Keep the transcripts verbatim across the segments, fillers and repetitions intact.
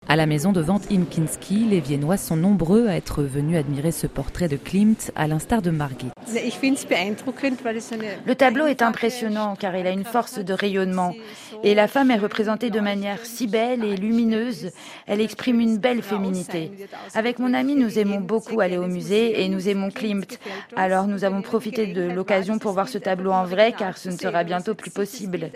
À la maison de vente Imkinski, les Viennois sont nombreux à être venus admirer ce portrait de Klimt, à l'instar de Margit. Le tableau est impressionnant car il a une force de rayonnement. Et la femme est représentée de manière si belle et lumineuse. Elle exprime une belle féminité. Avec mon ami, nous aimons beaucoup aller au musée et nous aimons Klimt. Alors nous avons profité de l'occasion pour voir ce tableau en vrai car ce ne sera bientôt plus possible.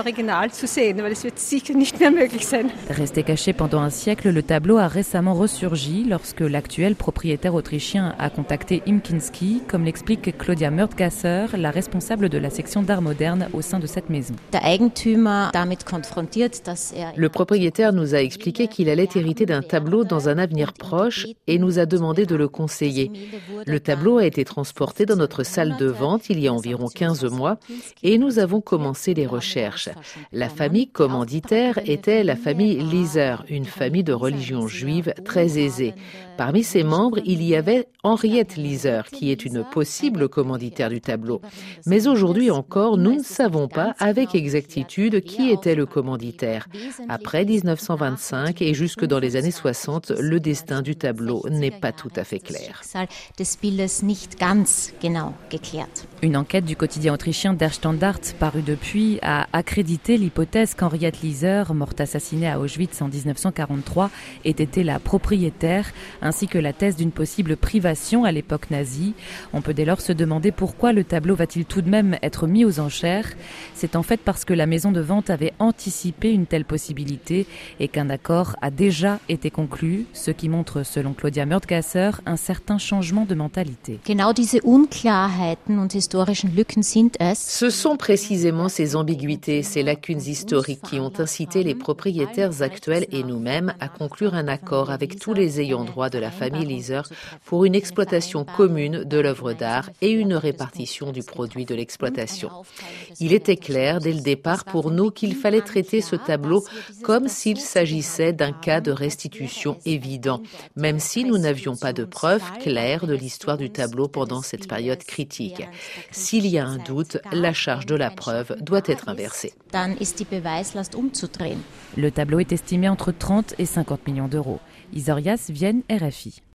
Resté caché pendant un siècle, le tableau a récemment ressurgi lorsque l'actuel propriétaire autrichien a contacté Imkinski, comme l'explique Claudia Mörtgasser, la responsable de la section d'art moderne au sein de cette maison. Le propriétaire nous a expliqué qu'il allait hériter d'un tableau dans un avenir proche et nous a demandé de le conseiller. Le tableau a été transporté dans notre salle de vente il y a environ quinze mois et nous avons commencé les recherches. La famille commanditaire était la famille Lieser, une famille de religion juive très aisée. Parmi ses membres, il y avait Henriette Lieser, qui est une possible commanditaire du tableau. Mais aujourd'hui encore, nous ne savons pas avec exactitude qui était le commanditaire. Après dix-neuf cent vingt-cinq et jusque dans les années soixante, le destin du tableau n'est pas tout à fait clair. Une enquête du quotidien autrichien Der Standard, parue depuis, a accrédité l'hypothèse qu'Henriette Lieser, morte assassinée à Auschwitz en dix-neuf cent quarante-trois, ait été la propriétaire, ainsi que la thèse d'une possible privation à l'époque nazie. On peut dès lors se demander pourquoi le tableau va-t-il tout de même être mis aux enchères. C'est en fait parce que la maison de vente avait anticipé une telle possibilité et qu'un accord a déjà été conclu, ce qui montre, selon Claudia Mörtgasser, un certain changement de mentalité. Ce sont précisément ces ambiguïtés, ces lacunes historiques qui ont incité les propriétaires actuels et nous-mêmes à conclure un accord avec tous les ayants droit de la famille Lieser pour une exploitation commune de l'œuvre d'art et une répartition du produit de l'exploitation. Il était clair dès le départ pour nous qu'il fallait traiter ce tableau comme s'il s'agissait d'un cas de restitution évident, même si nous n'avions pas de preuves claires de l'histoire du tableau pendant cette période critique. S'il y a un doute, la charge de la preuve doit être inversée. Le tableau est estimé entre trente et cinquante millions d'euros. Isorias, Vienne, R F I.